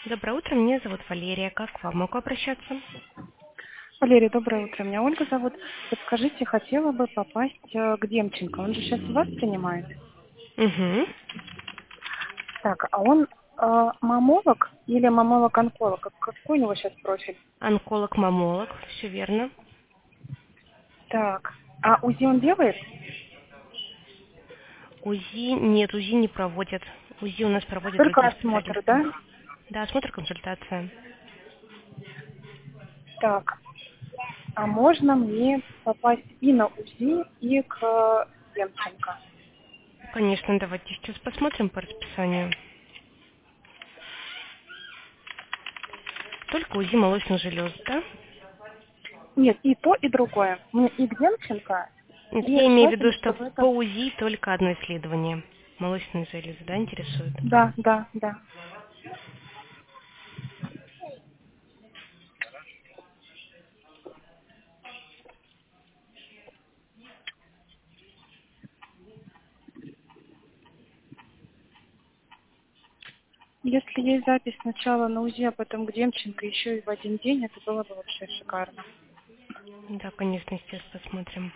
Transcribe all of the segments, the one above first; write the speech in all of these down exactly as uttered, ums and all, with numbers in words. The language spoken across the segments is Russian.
Доброе утро, меня зовут Валерия. Как к вам могу обращаться? Валерия, доброе утро. Меня Ольга зовут. Подскажите, хотела бы попасть э, к Демченко. Он же сейчас у вас принимает. Угу. Так, а он э, мамолог или мамолог-онколог? Как- Какой у него сейчас профиль? Онколог-мамолог, все верно. Так, а УЗИ он делает? УЗИ нет, УЗИ не проводят. УЗИ у нас проводят Только другие осмотр, специалисты. да? Да, осмотр, консультация. Так, а можно мне попасть и на УЗИ, и к э, Демченко? Конечно, давайте сейчас посмотрим по расписанию. Только УЗИ молочных желез, да? Нет, и то, и другое. Мне и к Демченко, Нет, и я имею в виду, желательно, что чтобы по это... УЗИ только одно исследование. Молочные железы, да, интересует? Да, да, да. Если есть запись сначала на УЗИ, а потом к Демченко еще и в один день, это было бы вообще шикарно. Да, конечно, сейчас посмотрим.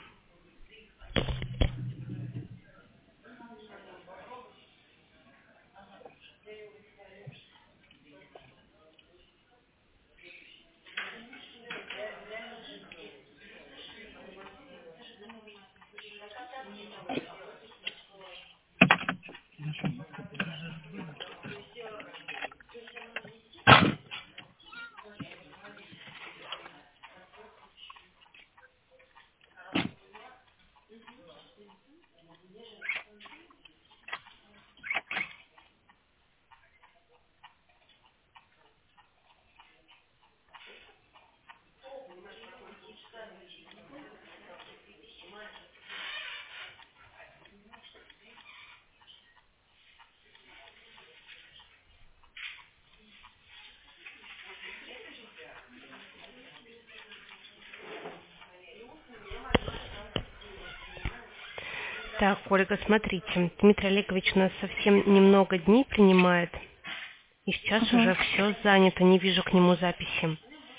Так, Ольга, смотрите, Дмитрий Олегович у нас совсем немного дней принимает, и сейчас Угу. уже все занято, не вижу к нему записи.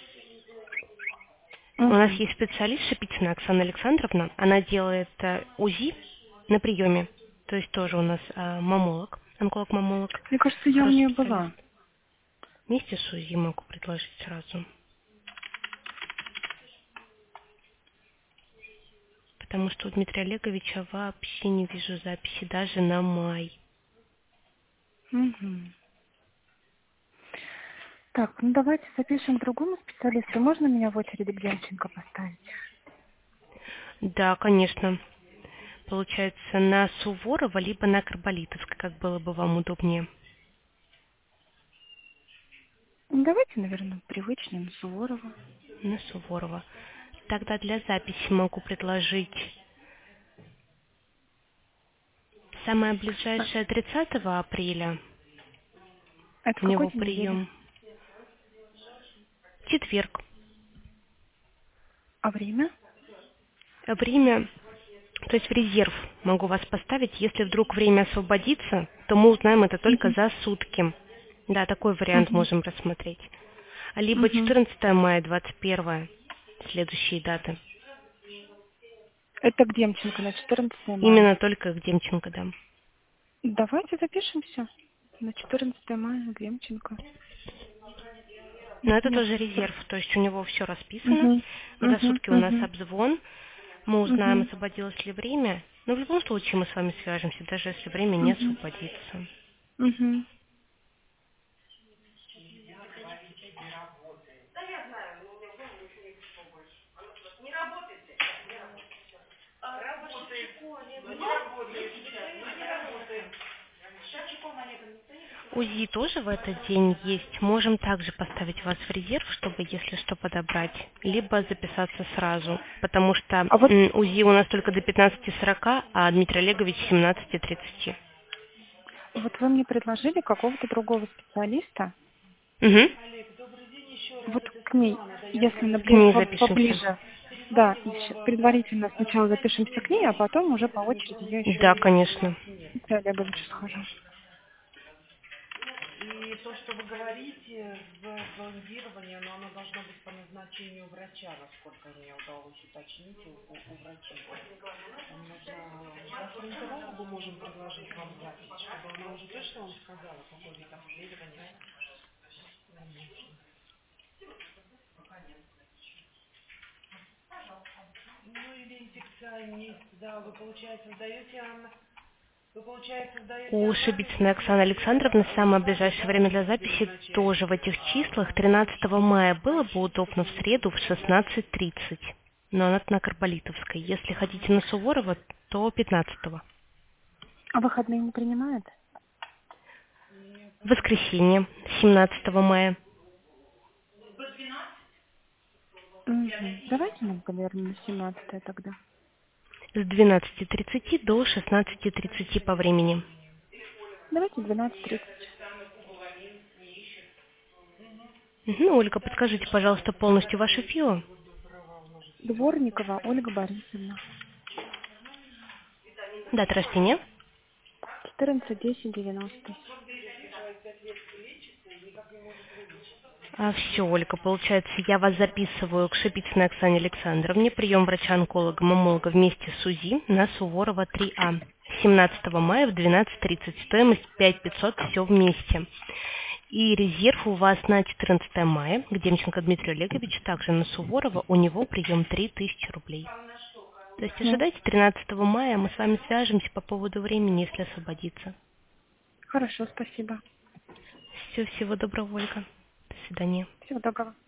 У нас Угу. есть специалист Шипицына Оксана Александровна, она делает э, УЗИ на приеме, то есть тоже у нас э, мамолог, онколог-мамолог, Мне кажется, я у хороший нее специалист. была. Вместе с УЗИ могу предложить сразу, потому что у Дмитрия Олеговича вообще не вижу записи даже на май. Угу. Так, ну давайте запишем к другому специалисту. Можно меня в очереди к Демченко поставить? Да, конечно. Получается, на Суворова, либо на Карболитовской, как было бы вам удобнее. Ну, давайте, наверное, привычнее, на Суворова. На Суворова. Тогда для записи могу предложить самое А, ближайшее тридцатого апреля. это У какой него день недели? прием четверг. А время? Время, то есть в резерв могу вас поставить. Если вдруг время освободится, то мы узнаем это только Угу. за сутки. Да, такой вариант Угу. можем рассмотреть. Либо Угу. четырнадцатого мая, двадцать первое, следующие даты. Это к Демченко на четырнадцатое мая. Именно только к Демченко, да. Давайте запишемся на четырнадцатое мая к Демченко. Но это Нет. тоже резерв, то есть у него все расписано. Угу. За Угу. сутки у нас Угу. обзвон. Мы узнаем, Угу. освободилось ли время. Но в любом случае мы с вами свяжемся, даже если время не Угу. освободится. Угу. УЗИ тоже в этот день есть. Можем также поставить вас в резерв, чтобы, если что, подобрать. Либо записаться сразу. Потому что А вот, м, УЗИ у нас только до пятнадцати сорока, а Дмитрий Олегович с семнадцати тридцати. вот вы мне предложили какого-то другого специалиста. Угу. Вот к ней, если на К блин- ней по- запишемся. поближе. Да, и щ- предварительно сначала запишемся к ней, а потом уже по очереди я еще Да, и конечно. к Олеговичу схожу. то, что вы говорите, в зондировании, но оно должно быть по назначению врача, насколько мне удалось уточнить у, у, у врача. Нам нужно гастроэнтерологу можем предложить вам запись, чтобы она уже точно вам сказала, какой вид обследования. Ну или инфекционист, да, вы, получается, сдаете, Анна, вы, получается, сдаете У анализ, Шибицыной Оксаны Александровны самое ближайшее время для записи тоже в этих числах. тринадцатого мая было бы удобно в среду в шестнадцать тридцать. Но она на Карболитовской. Если хотите на Суворова, то пятнадцатого. А выходные не принимают? Воскресенье, семнадцатого мая. Угу. Давайте нам, наверное, на семнадцатое тогда. С двенадцати тридцати до шестнадцати тридцати по времени. Давайте двенадцать тридцать. Угу, Ольга, подскажите, пожалуйста, полностью ваше ФИО. Дворникова Ольга Борисовна. Дата рождения. четырнадцать десять девяносто. А, все, Ольга, получается, я вас записываю к Шипицыной Оксане Александровне, прием врача-онколога, мамолога вместе с УЗИ на Суворова три А. семнадцатого мая в двенадцать тридцать. Стоимость пять тысяч пятьсот, все вместе. И резерв у вас на четырнадцатое мая, к Демченко Дмитрию Олеговичу, также на Суворова, у него прием три тысячи рублей. То есть ожидайте тринадцатого мая, мы с вами свяжемся по поводу времени, если освободится. Хорошо, спасибо. Все, всего доброго, Ольга. До свидания. Всего доброго.